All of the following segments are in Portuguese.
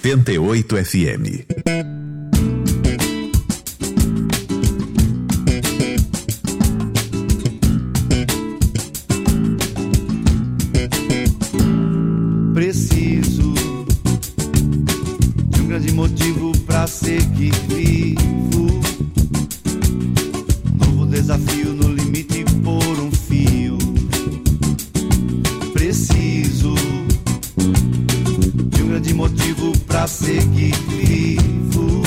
88 FM. Preciso de um grande motivo pra seguir vivo. Novo desafio no limite por um fio. Preciso de um grande motivo pra seguir vivo.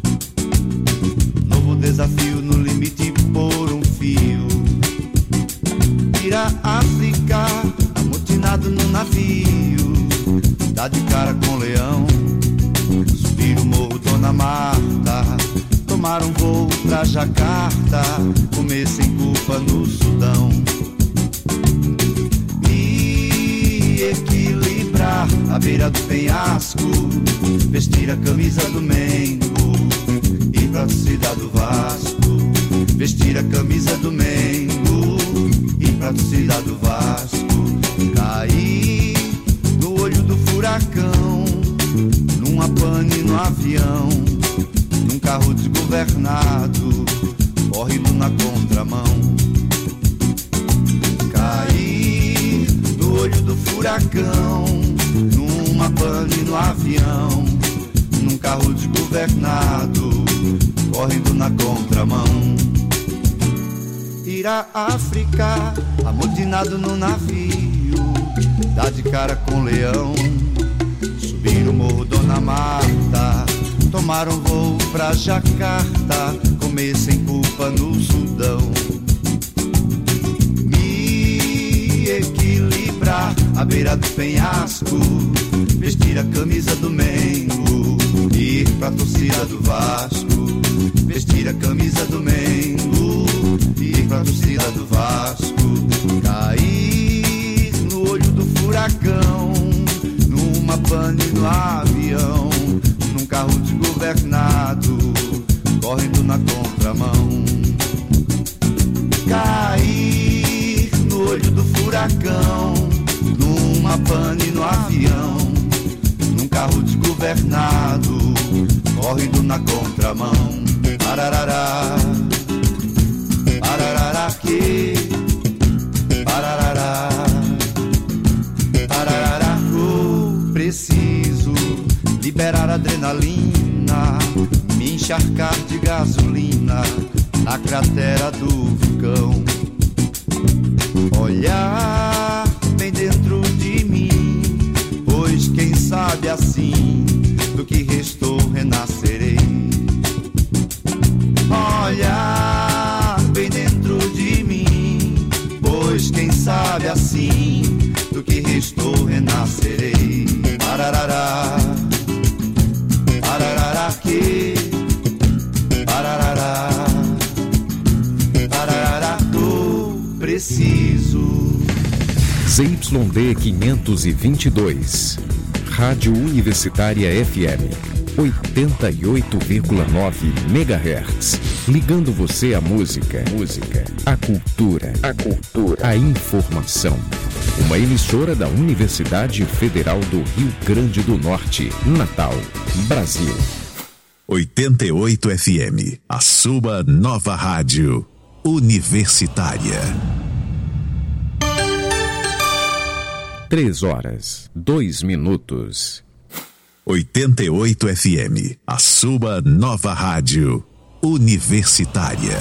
Novo desafio no limite por um fio. Ir à África, amotinado no navio, dá de cara com o leão, subir o morro Dona Marta, tomar um voo pra Jacarta, comer sem culpa no Sudão. E equilibrar à beira do penhasco, vestir a camisa do Mengo, ir pra torcida do Vasco, vestir a camisa do Mengo, ir pra torcida do Vasco. Cair no olho do furacão, numa pane no avião, num carro desgovernado, correndo na contramão. Cair no olho do furacão, numa pane no avião, num carro desgovernado, correndo na contramão. Ir à África, amotinado no navio, dá de cara com o leão, subir o morro Dona Marta, tomar um voo pra Jacarta, comer sem culpa no Sudão. Me equilibrar à beira do penhasco, vestir a camisa do Mengo, ir pra torcida do Vasco, vestir a camisa do Mengo, ir pra torcida do Vasco. Cair no olho do furacão, numa pane no avião, num carro desgovernado, correndo na contramão. Cair no olho do furacão, numa pane no avião, num carro desgovernado, correndo na contramão. Pararará, pararará, que pararará, pararará. Oh, preciso liberar adrenalina, me encharcar de gasolina na cratera do vulcão. Olhar bem dentro de mim, pois quem sabe assim do que restou renascerei. Olhar bem dentro de mim, pois quem sabe assim do que restou renascerei. Pararará, pararará, que pararará, pararará. Oh, preciso. ZYD 522, Rádio Universitária FM, 88,9 MHz. Ligando você à música, à cultura, à informação. Uma emissora da Universidade Federal do Rio Grande do Norte, Natal, Brasil. 88 FM, a sua nova rádio universitária. 3h02. 88 FM, a sua nova rádio universitária.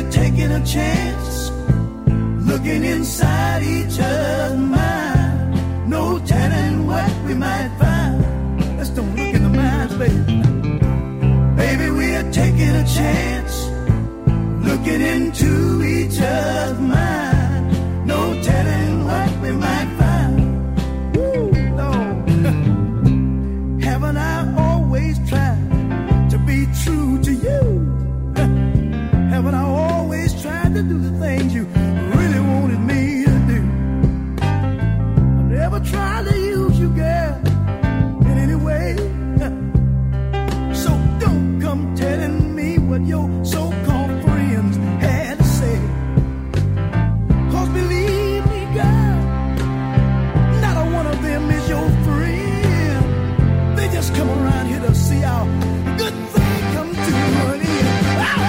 are taking a chance, looking inside each other's mind. No telling what we might find. Let's don't look in the minds, baby. Baby, we are taking a chance, looking into each other's mind. No telling what we might find. Woo, Lord. Haven't I always tried to be true to you? Haven't I always tried to do the things you really wanted me to do? I've never tried to use you, girl, in any way. So don't come telling me what your so-called friends had to say. 'Cause believe me, girl, not a one of them is your friend. They just come around here to see how good thing come to an end.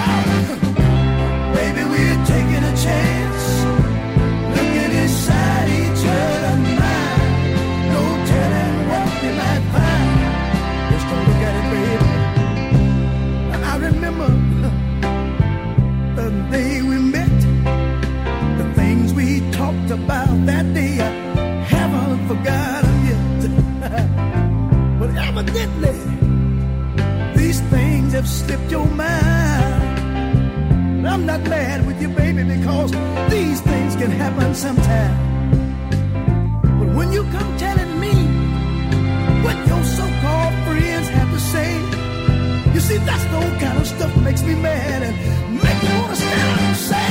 Baby, we're taking a chance, looking inside each other's mind. No telling what we might find. Just don't look at it, baby. I remember the day we met, the things we talked about that day. I haven't forgotten yet. But evidently, these things have slipped your mind. I'm not mad with you, baby, because these things can happen sometime. But when you come telling me what your so-called friends have to say, you see, that's the old kind of stuff that makes me mad and make me want to stand up and say,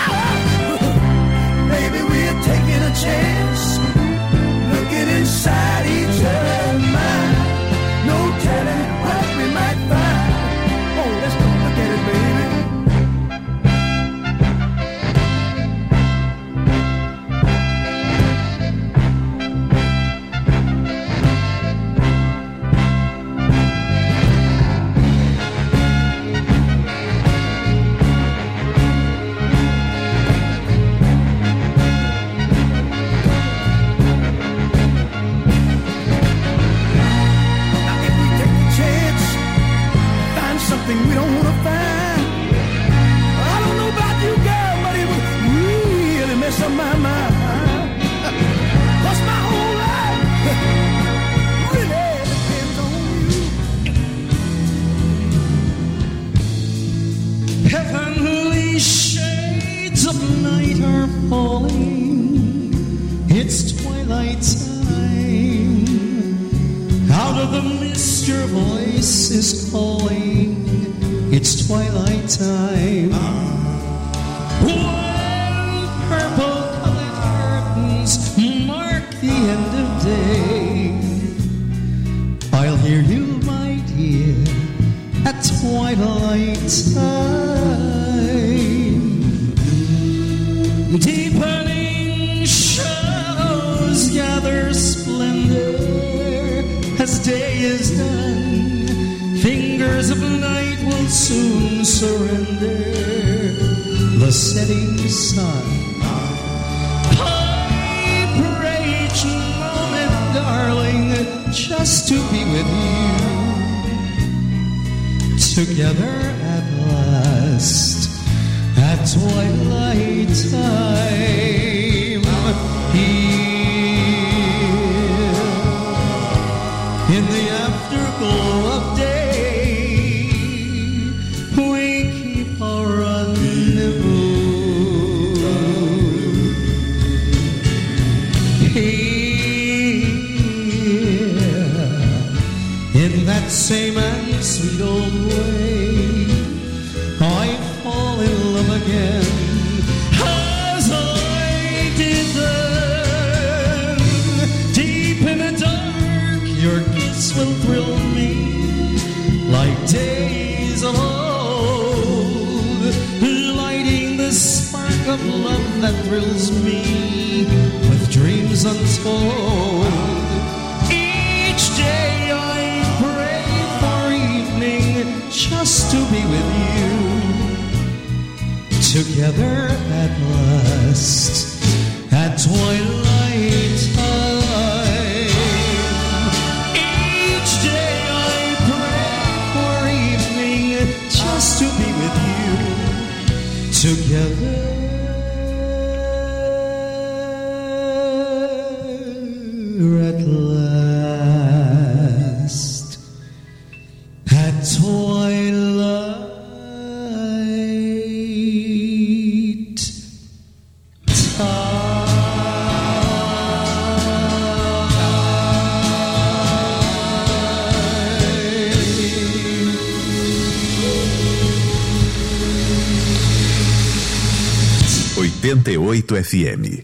baby, we're taking a chance, looking inside each other's mind. No telling what we might find. Oh, let's go look at it, baby. Something we don't want to find. I don't know about you, girl, but it would really mess up my mind. 'Cause my whole life really depends on you. Heavenly shades of night are falling. It's twilight time. Out of the mist your voice is calling. It's twilight time. When purple-colored curtains mark the end of day, I'll hear you, my dear, at twilight time. Deepening shadows gather splendor as day is done. Fingers of night will soon surrender the setting sun. I pray each moment, darling, just to be with you. Together at last, at twilight time. Here, in the afterglow of day, same and sweet old way, I fall in love again as I did then. Deep in the dark, your kiss will thrill me like days of old, lighting the spark of love that thrills me with dreams untold. Each day I pray for evening just to be with you. Together at last, at twilight time. Each day I pray for evening just to be with you. at last at twilight time. 88 FM.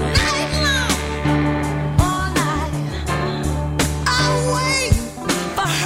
For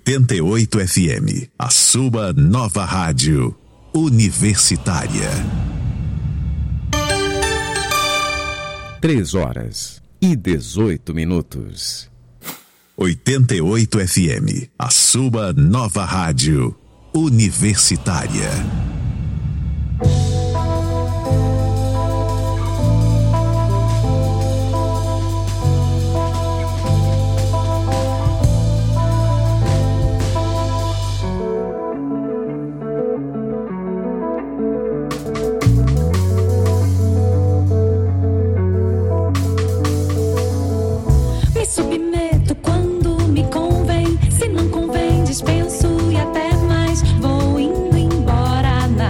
88 FM, a sua nova rádio universitária. 3h18. 88 FM, a sua nova rádio universitária. Dispenso e até mais, vou indo embora.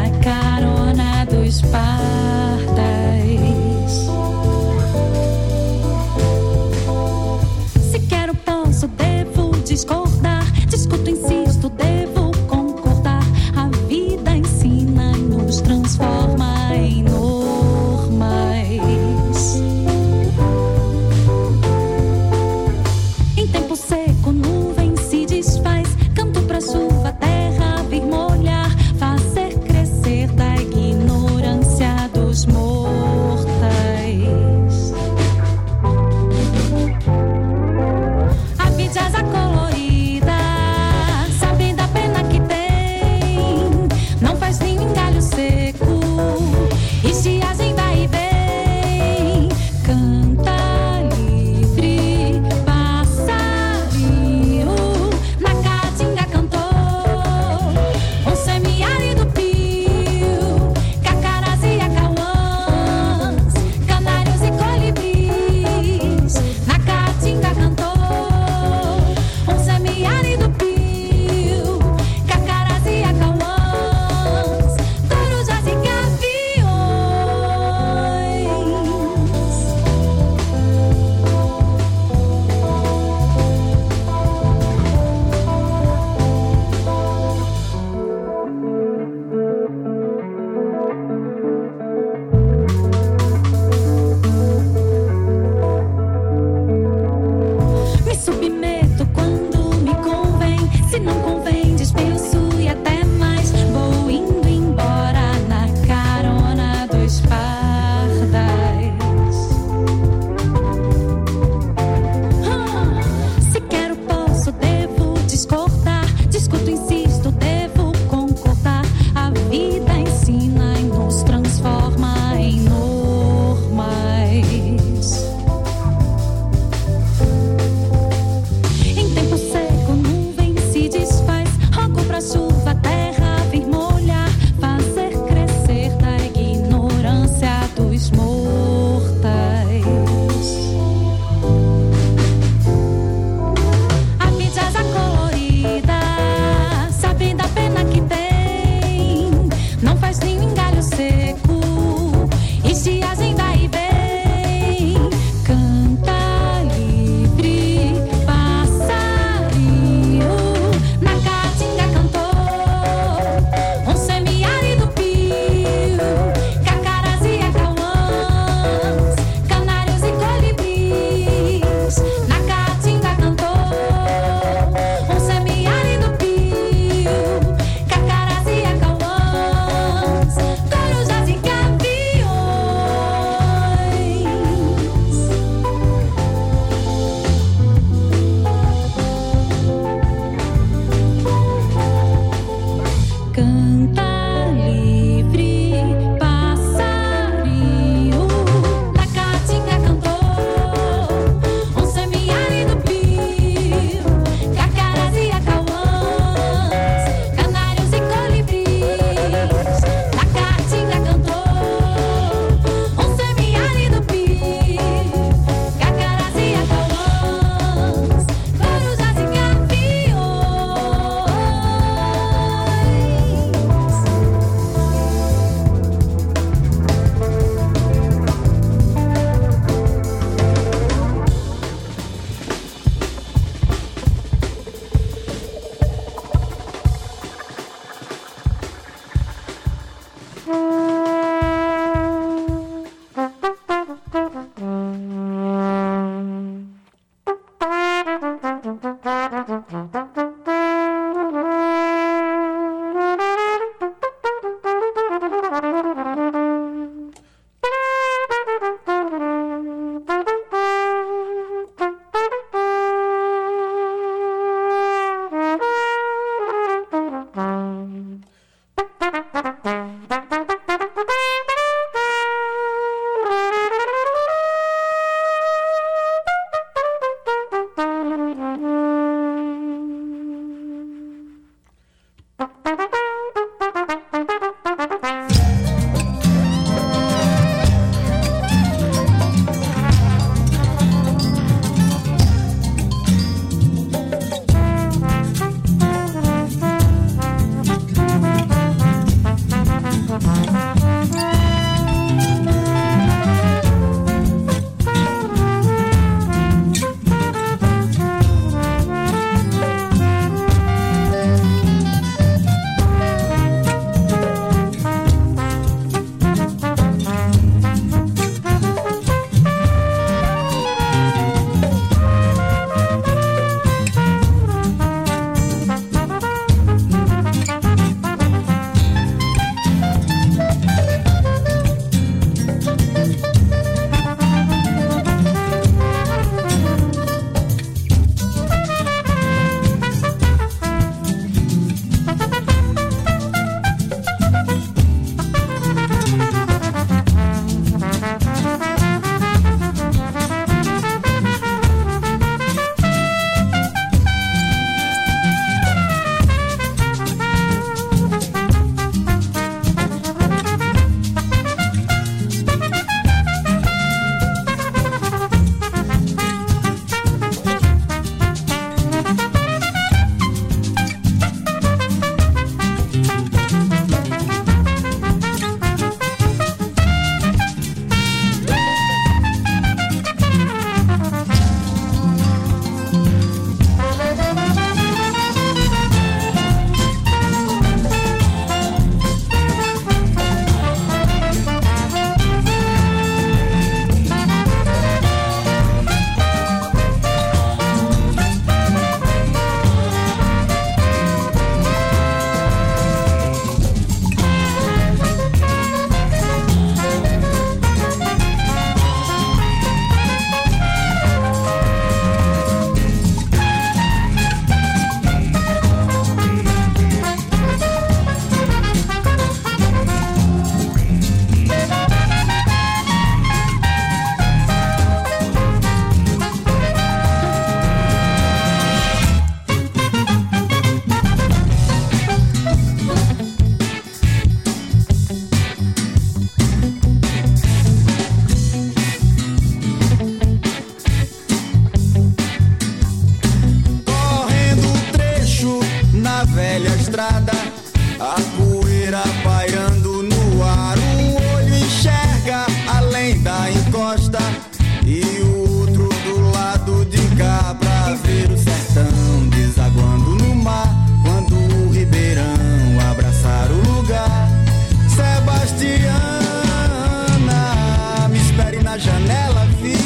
janela viu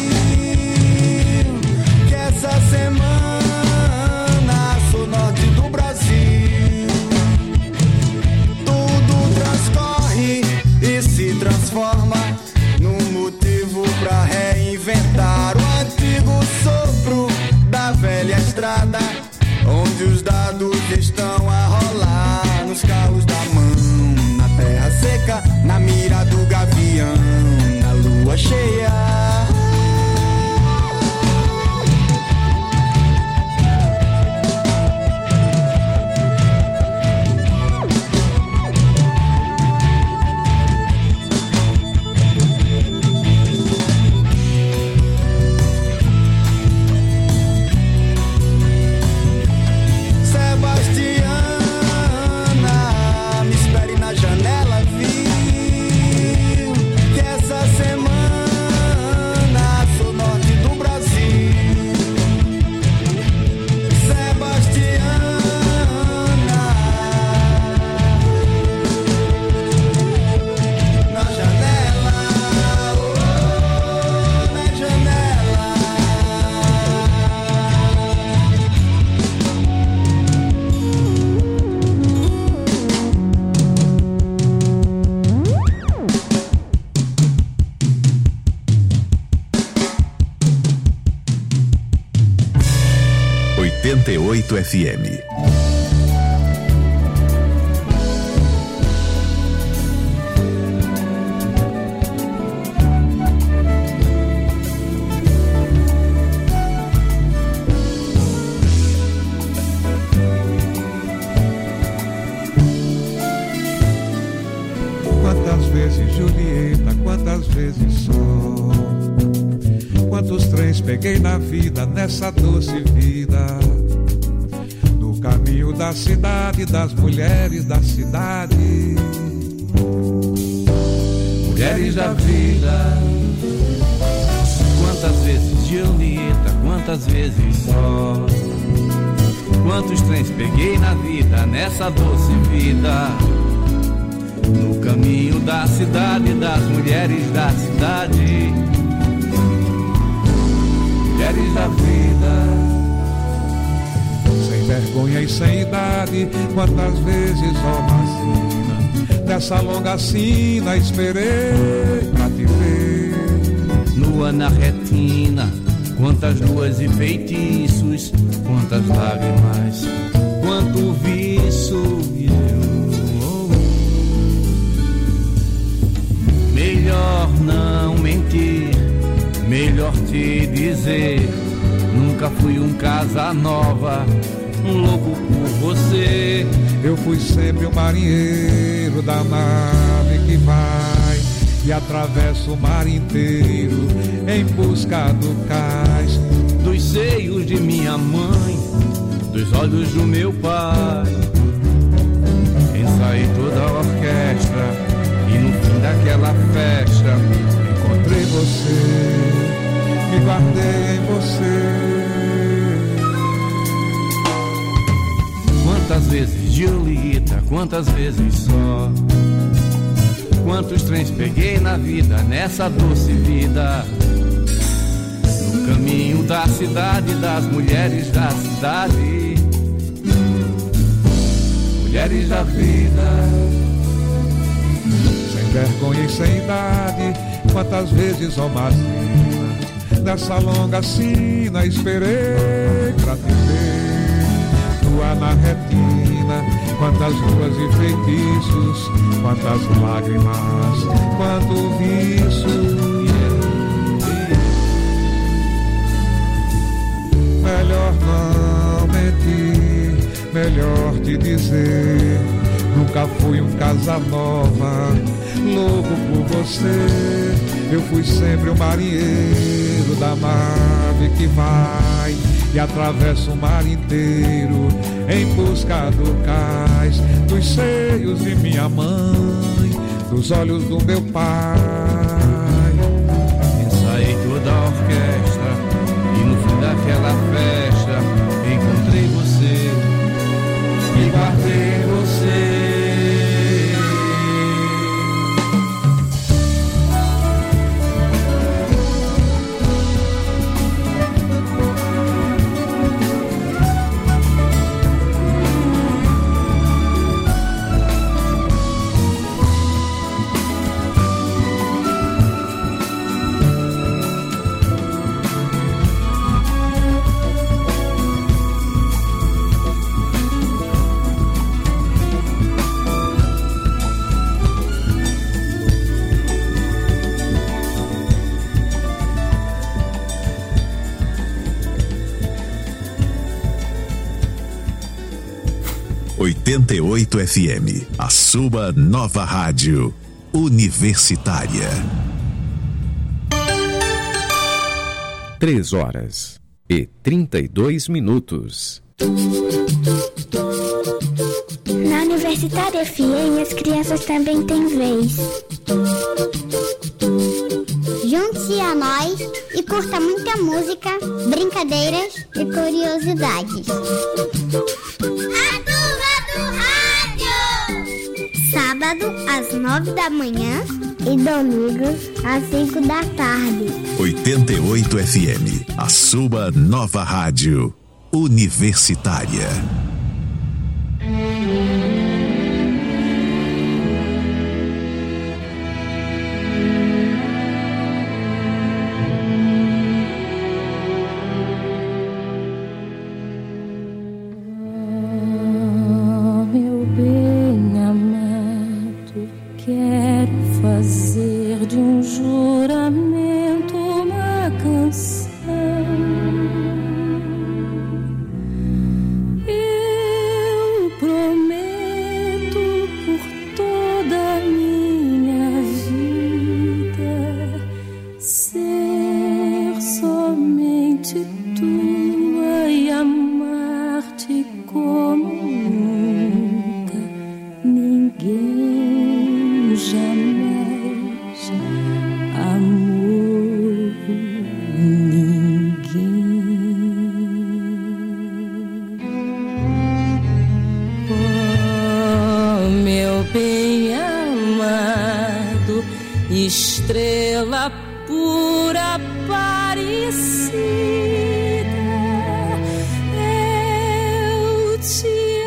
que essa semana sou norte do Brasil. Tudo transcorre e se transforma num motivo pra reinventar o antigo sopro da velha estrada, onde os dados estão a rolar nos carros da mão, na terra seca, na mira do gavião, na lua cheia. 88 FM. Quantas vezes, Julieta, quantas vezes só? Quantos trens peguei na vida, nessa doce vida? No caminho da cidade, das mulheres da cidade. Mulheres da vida. Quantas vezes, Julieta, quantas vezes só? Quantos trens peguei na vida, nessa doce vida? No caminho da cidade, das mulheres da cidade. Mulheres da vida. Sem vergonha e sem idade, quantas vezes, ó Marcina, nessa longa sina esperei pra te ver. Nua na retina, quantas luas e feitiços, quantas lágrimas, quanto vício. Melhor não mentir, melhor te dizer, nunca fui um Casanova, um louco por você. Eu fui sempre o marinheiro da nave que vai e atravessa o mar inteiro em busca do cais. Dos seios de minha mãe, dos olhos do meu pai, ensaiei toda a orquestra. E no fim daquela festa encontrei você, me guardei em você. Quantas vezes, Julieta, quantas vezes só? Quantos trens peguei na vida, nessa doce vida? No caminho da cidade, das mulheres da cidade. Mulheres da vida. Vergonha e sem idade, quantas vezes, ó Marcina, nessa longa sina esperei pra te ver. Tua na retina, quantas ruas e feitiços, quantas lágrimas, quanto vício. Melhor não mentir, melhor te dizer, nunca fui um Casanova, louco por você. Eu fui sempre o marinheiro da nave que vai e atravessa o mar inteiro em busca do cais. Dos seios de minha mãe, dos olhos do meu pai. Ensaiei toda a orquestra e no fim daquela festa encontrei você, me guardei em você. 88 FM, a sua nova rádio universitária. 3h32. Na Universitária FM, as crianças também têm vez. Junte-se a nós e curta muita música, brincadeiras e curiosidades. A Turma do Rádio! Sábado, às 9 da manhã e domingo, às 5 da tarde. 88 FM, a sua nova rádio universitária. Meu bem amado, quero fazer de um juramento uma canção. Eu prometo por toda a minha vida ser somente tua e amar-te como nunca ninguém jamais amou ninguém. Oh, meu bem amado, estrela pura Aparecida, eu te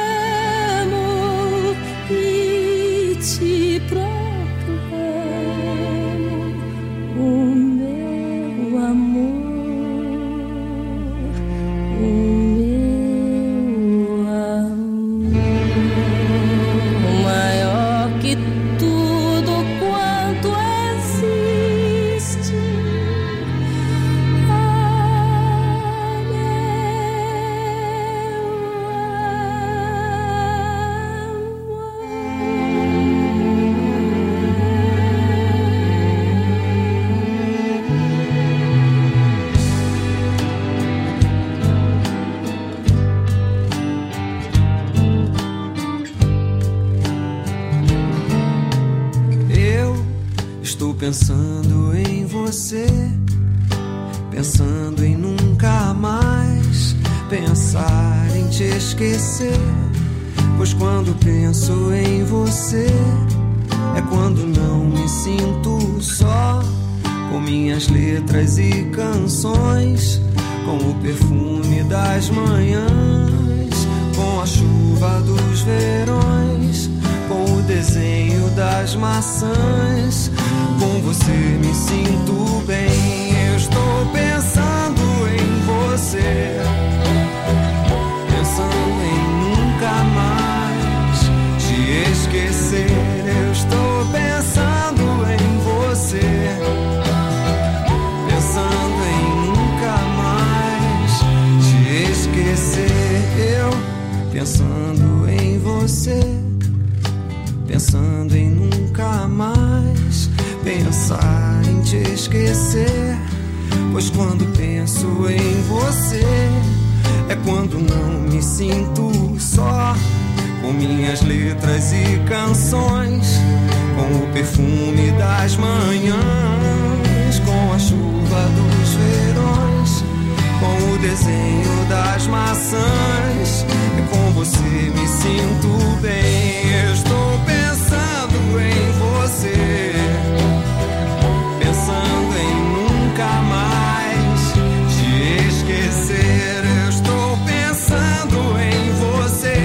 amo e te proclamo o meu amor, o meu amor, maior que tudo quanto existe. Eu estou pensando em você, pensando em nunca mais pensar em te esquecer. Pois quando penso em você, é quando não me sinto só, com minhas letras e canções, com o perfume das manhãs, com a chuva dos verões, com o desenho das maçãs. Com você me sinto bem. Eu estou pensando em você, pensando em nunca mais te esquecer. Eu estou pensando em você, pensando em nunca mais te esquecer. Eu pensando em você, pensando em nunca mais pensar em te esquecer. Pois quando penso em você, é quando não me sinto só, com minhas letras e canções, com o perfume das manhãs, com a chuva dos verões, com o desenho das maçãs. É com você me sinto bem. Eu estou pensando em você, pensando em nunca mais te esquecer. Eu estou pensando em você,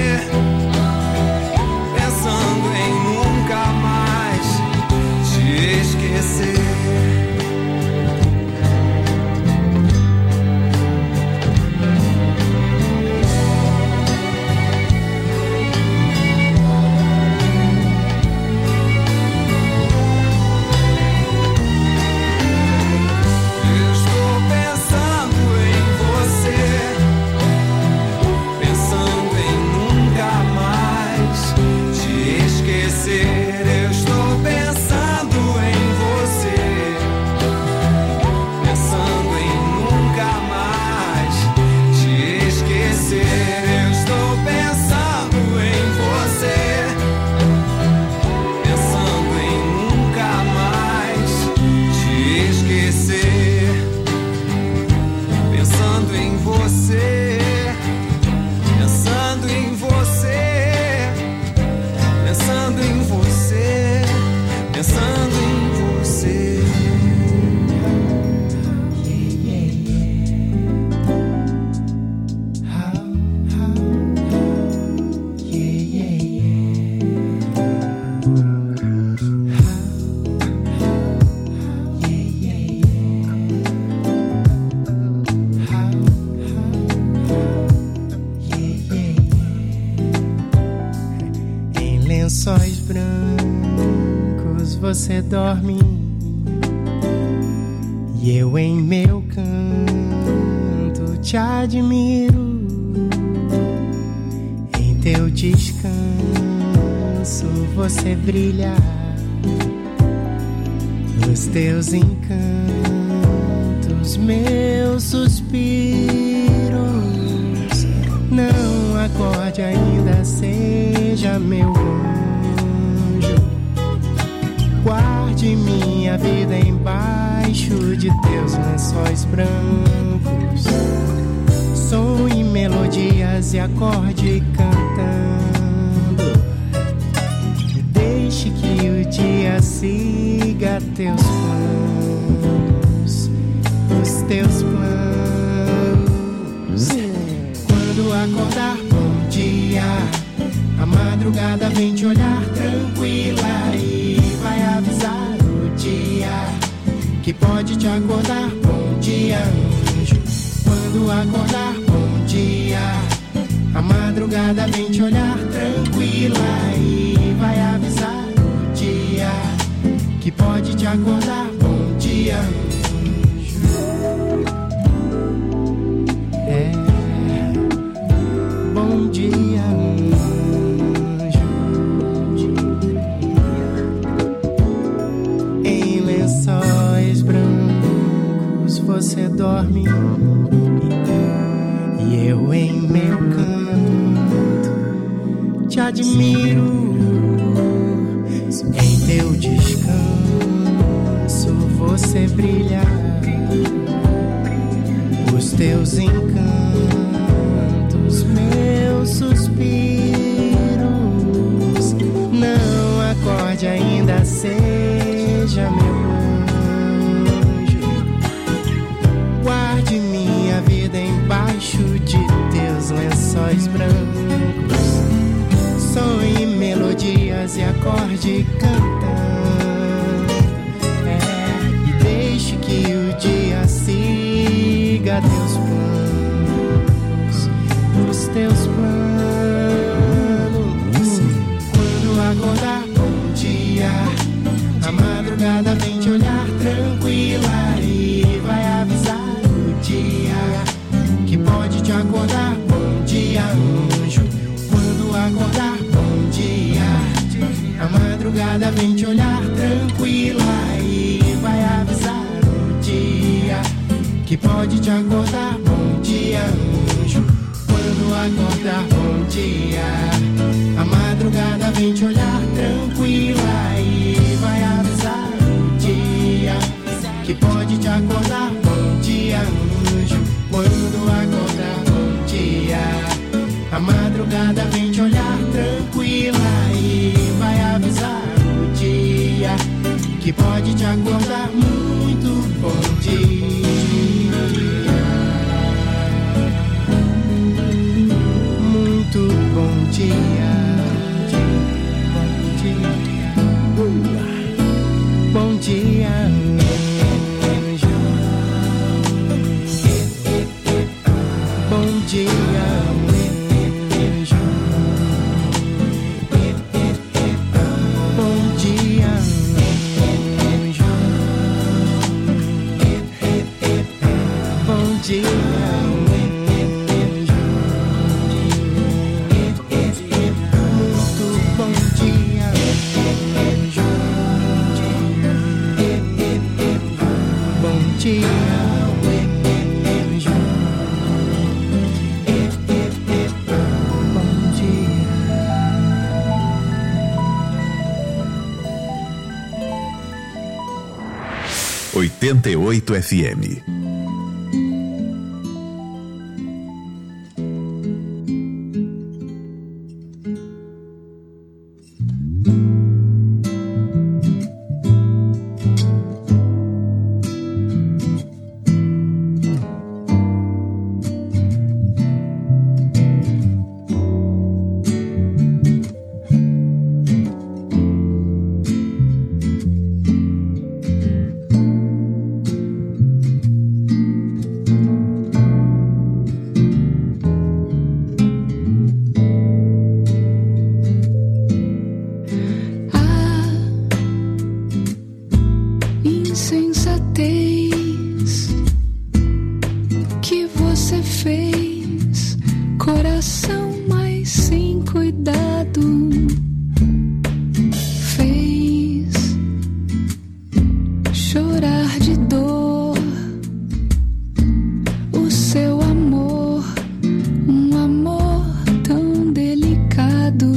pensando em nunca mais te esquecer. você dorme e eu em meu canto te admiro. Em teu descanso você brilha, os teus encantos, meus suspiros. Não acorde ainda, seja meu anjo, guarde minha vida embaixo de teus lençóis brancos. Sonhe melodias e acorde cantando, e deixe que o dia siga teus planos, os teus planos. Quando acordar, bom dia, a madrugada vem te olhar tranquila e vai avisar o dia que pode te acordar. Bom dia, anjo. Quando acordar, bom dia, a madrugada vem te olhar tranquila e vai avisar o dia que pode te acordar. Bom dia, anjo. Bom dia, anjo. Em lençóis brancos você dorme e eu em meu canto te admiro. Em teu descanso você brilha, os teus encantos, meus suspiros. Não acorde ainda, seja meu anjo, guarde minha vida embaixo de teus lençóis brancos. Sonhe melodias e acorde cantando, e deixe que o dia siga teus planos, os teus planos. Quando acordar, bom dia, a madrugada vem te olhar tranquila e vai avisar o dia que pode te acordar. Bom dia, anjo. Quando acordar, bom dia, a madrugada vem te olhar tranquila e vai avisar o dia que pode te acordar. Bom dia, anjo. Quando acordar, bom dia, a madrugada vem te olhar tranquila e vai avisar o dia que pode te acordar. Bom dia, anjo. Quando acordar, bom dia, a madrugada vem te olhar tranquila e vai avisar o dia que pode te acordar. Muito bom dia. Muito bom dia, bom dia, bom dia, anjo. Bom dia, anjo. Bom dia, anjo. Bom dia. Oitenta e 88 FM. coração, mas sem cuidado fez chorar de dor o seu amor, um amor tão delicado.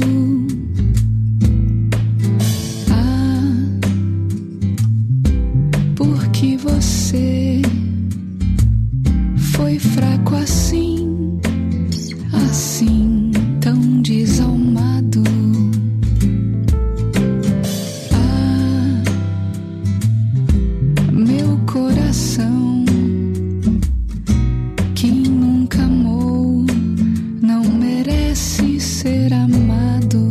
Porque você foi fraco assim, assim, tão desalmado. Meu coração, quem nunca amou, não merece ser amado.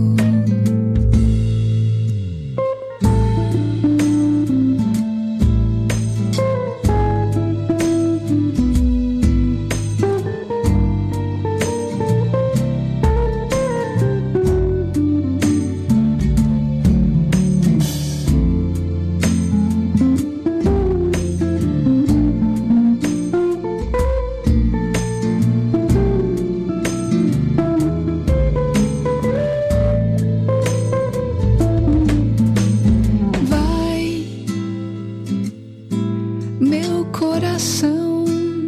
Meu coração,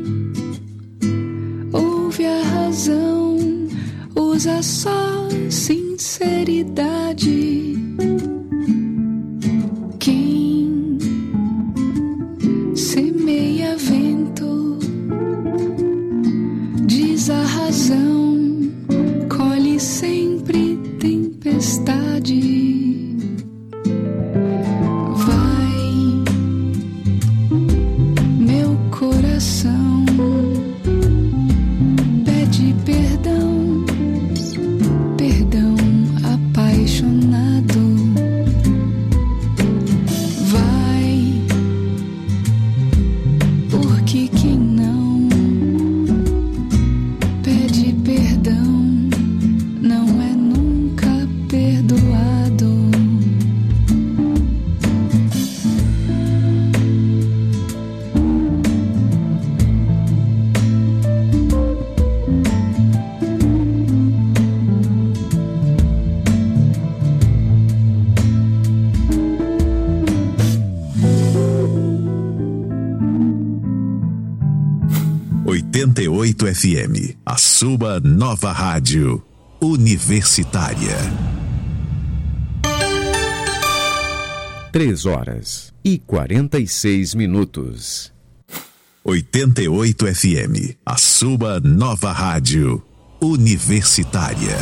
ouve a razão, usa só sinceridade. Quem semeia vento, diz a razão, colhe sempre tempestade. Coração pede perdão, perdão apaixonado. Vai, porque quem não pede perdão não é nunca perdoado. FM, a sua nova rádio universitária. 3h46. 88 FM, a sua nova rádio universitária.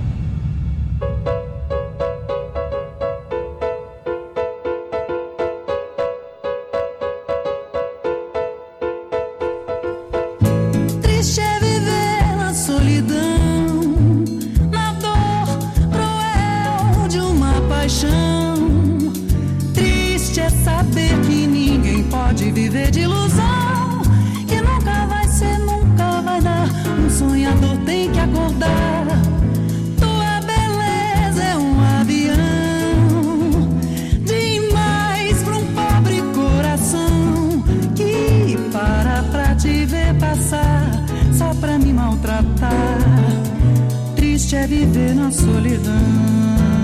Triste é viver na solidão, na dor cruel de uma paixão. Triste é saber que ninguém pode viver de ilusão, que nunca vai ser, nunca vai dar. Um sonhador tem que acordar. Tua beleza é um avião demais pra um pobre coração que para pra te ver passar só pra me maltratar. Triste é viver na solidão.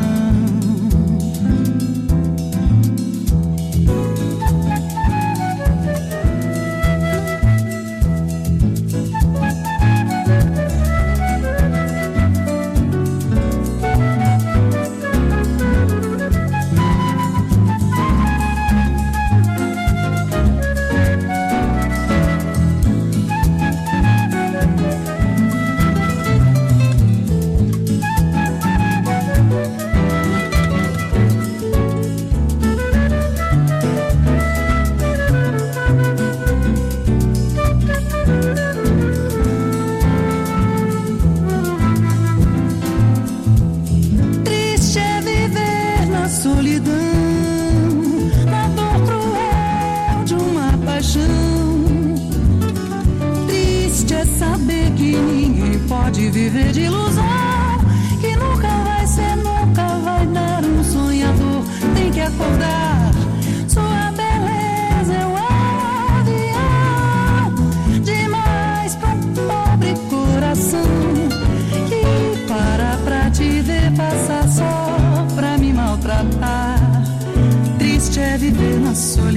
De viver de ilusão, que nunca vai ser, nunca vai dar. Um sonhador tem que acordar. Sua beleza é um avião demais pra um pobre coração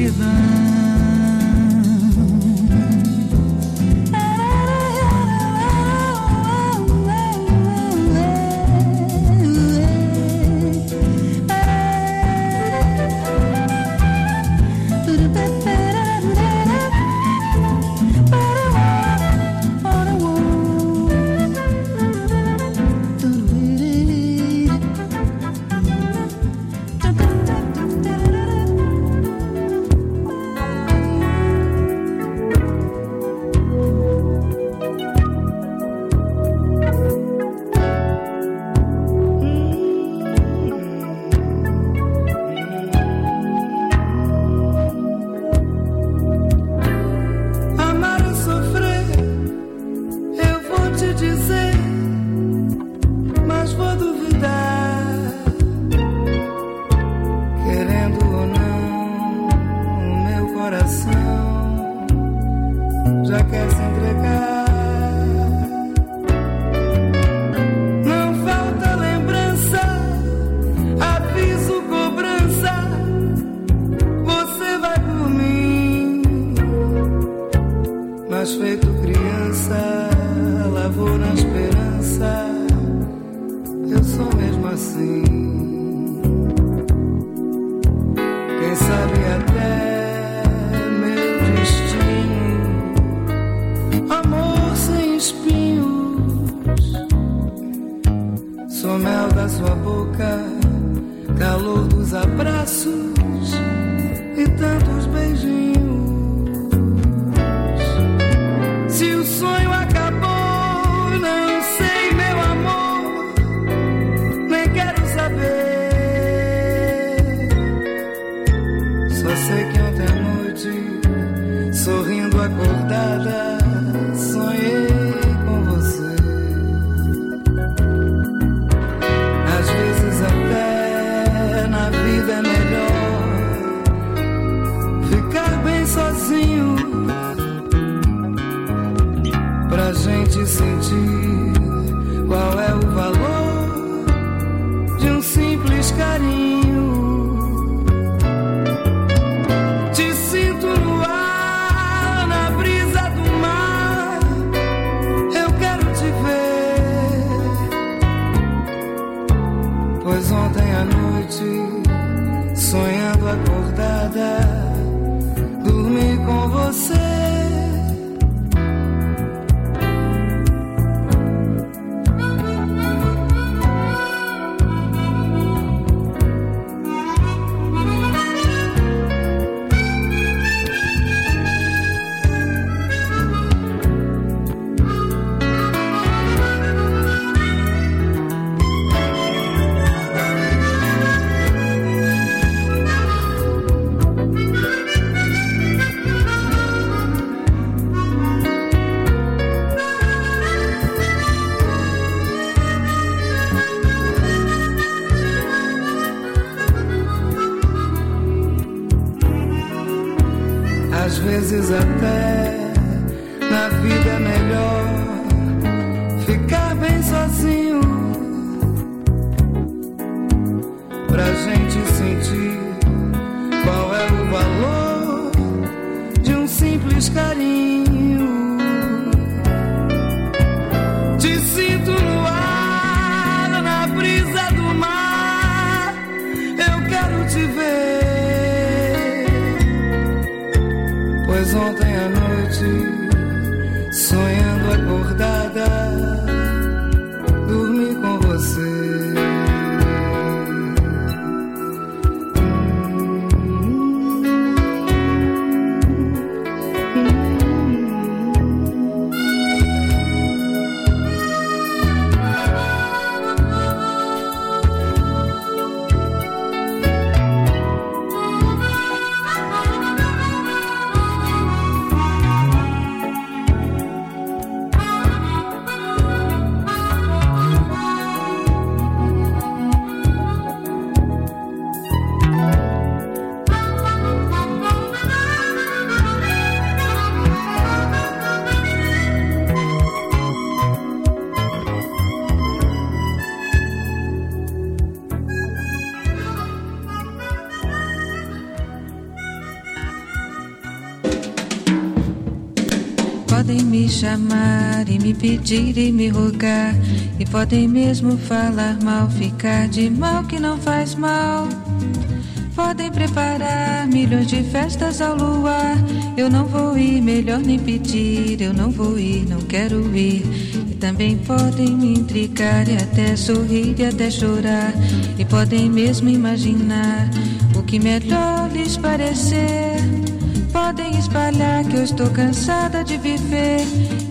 Às vezes até na vida é melhor ficar bem sozinho, pra gente sentir qual é o valor de um simples carinho. Te sinto no ar, na brisa do mar, eu quero te ver. Pois ontem à noite, sonhando acordada, dormi com você. Podem me chamar e me pedir e me rogar, e podem mesmo falar mal, ficar de mal que não faz mal. Podem preparar milhões de festas ao luar, eu não vou ir, melhor nem pedir, eu não vou ir, não quero ir. E também podem me intrigar e até sorrir e até chorar, e podem mesmo imaginar o que melhor lhes parecer. Podem espalhar que eu estou cansada de viver